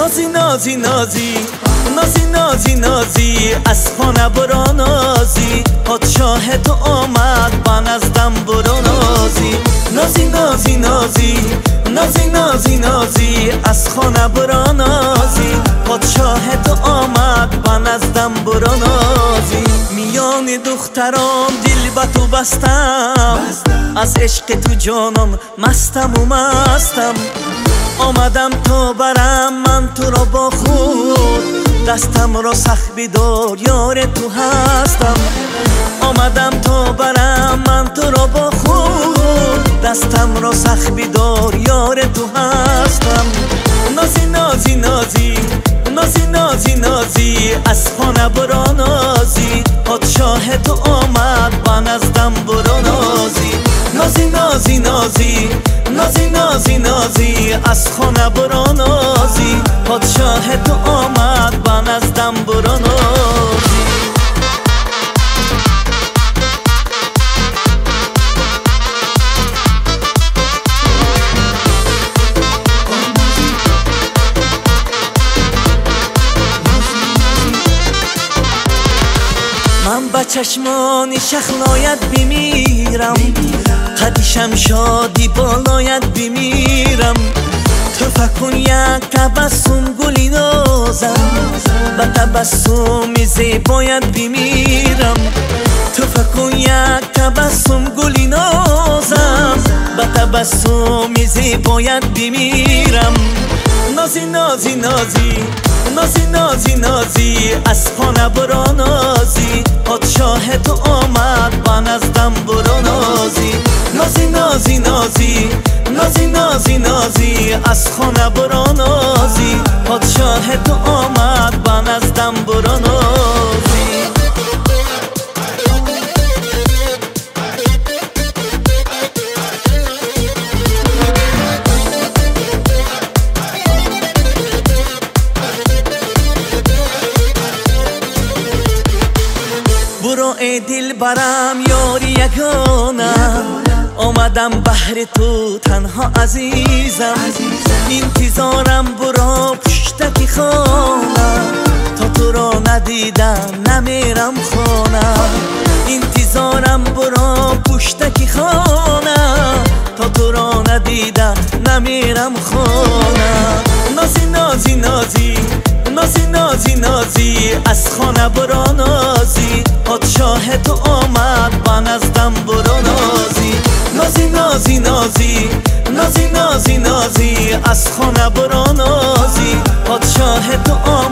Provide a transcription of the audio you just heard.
نازی نازی نازی نازی نازی نازی از خانه برو نازی پادشاه تو آمد من از دم برو نازی نازی نازی نازی نازی نازی نازی از خانه برو نازی پادشاه تو آمد من از دم برو نازی میان دختران دل به تو بستم از عشق تو جانم مستم و مستم آمدم تا برم من تو را با خود دستم را سخت بدار یار تو هستم آمدم تا برم من تو را با خود دستم را سخت بدار یار تو هستم نازی نازی نازی نازی نازی نازی از خانه برو نازی پادشاه تو آمد من از دم برو نازی نازی نازی نازی نازی نازی نازی از خانه برو نازی پادشاه تو آمد من از دم برو نازی من با چشمانی شخلایت بمیرم قدیشم شادی بالایت بمیرم تو فکن یک تبسم گلی نازم با تبسم زیبایت بمیرم تو فکن یک تبسم گلی نازم با تبسم زیبایت بمیرم نازی نازی نازی نازی نازی نازی از خانه برو نازی پادشاه تو آمد من از دم برو نازی نازی نازی نازی نازی نازی نازی از خانه برو نازی پادشاه تو آمد من از دم برو نازی برو ای دل برم یاری یگانه آمدم بهر تو تنها عزیزم انتظارم برو پشتکی خانه تا تو را ندیدم نمیرم خانه انتظارم برو پشتکی خانه تا تو را ندیدم نمیرم خانه نازی نازی نازی نازی نازی نازی از خانه برو نازی پادشاه تو آمد من از دم برو نازی نازی نازی نازی نازی نازی نازی از خانه برو نازی پادشاه تو آمد